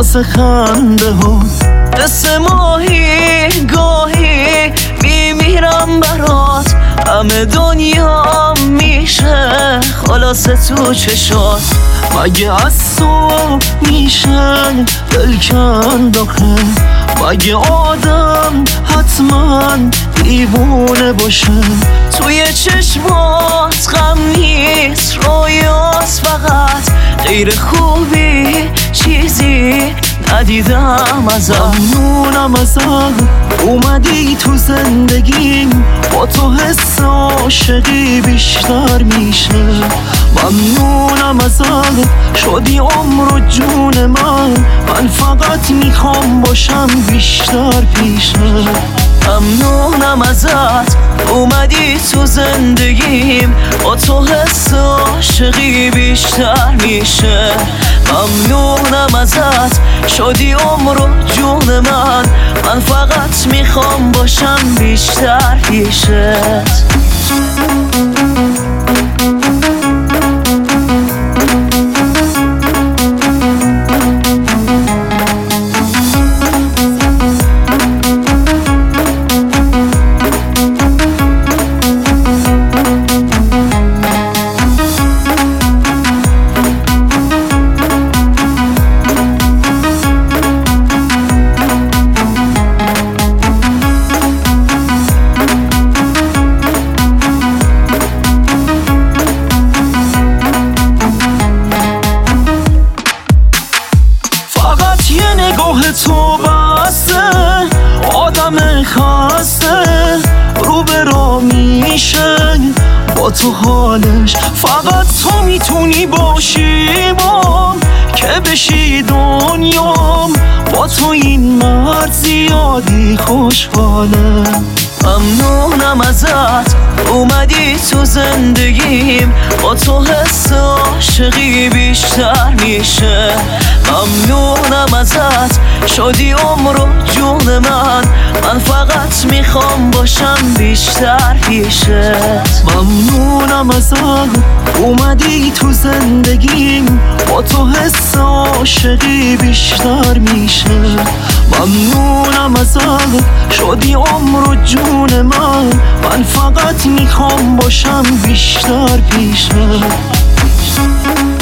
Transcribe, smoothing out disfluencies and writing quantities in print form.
واسه خنده ها قصه ماهی گاهی میمیرم برات همه دنیا میشه خلاصه تو چشات مگه از تو میشه دل کند آخه مگه آدم حتما دیوونه باشه توی چشمات غم نیست رویاست فقط غیر خوبی چیزی ندیدم ازت ممنونم ازت اومدی تو زندگیم با تو حس عاشقی بیشتر میشه ممنونم ازت شدی عمر و جون من فقط میخوام باشم بیشتر پیشه ممنونم ازت اومدی تو زندگیم با تو حس عاشقی بیشتر میشه ممنونم ازت شدی عمر و جون من فقط میخوام باشم بیشتر پیشت تو بسته آدم خسته رو به راه میشه با تو حالش فقط تو میتونی باشی بام که بشی دنیام با تو این مرد زیادی خوشحاله ممنونم ازت اومدی تو زندگیم با تو حس عاشقی بیشتر میشه ممنونم ازت شدی عمر و جون من فقط میخوام باشم بیشتر پیشت ممنونم ازت اومدی تو زندگیم با تو حس عاشقی بیشتر میشه ممنونم ازت شدی عمر و جون من فقط میخوام باشم بیشتر پیشت